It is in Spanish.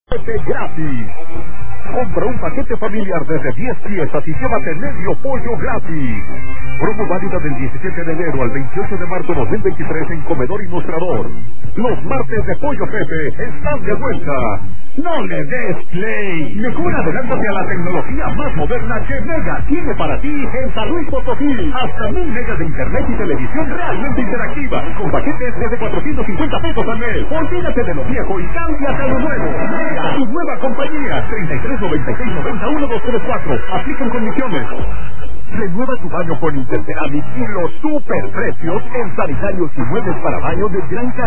gratis. Compra un paquete familiar desde 10 piezas y llévate medio pollo gratis. Promo válida del 17 de enero al 28 de marzo 2023 en Comedor y Mostrador. Los martes de Pollo Pepe están de vuelta. ¡No le des play! Mejor adelántate a la tecnología más moderna que Mega tiene para ti en San Luis Potosí. Hasta 1000 megas de internet y televisión realmente interactiva, con paquetes desde 450 pesos al mes. Olvídate de lo viejo y cámbiate a lo nuevo. Mega, tu nueva compañía. 3396901234. Aplican condiciones. Renueva tu baño con Interceramic y los super precios en sanitarios y muebles para baño de gran calidad.